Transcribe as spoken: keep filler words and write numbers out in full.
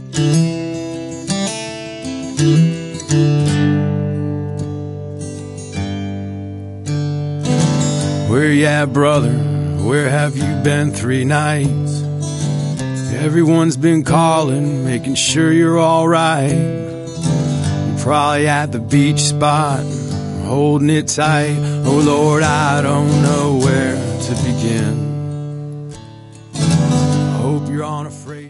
Where you at, brother? Where have you been three nights? Everyone's been calling, making sure you're alright. You're probably at the beach spot, holding it tight. Oh Lord, I don't know where to begin. I hope you're unafraid.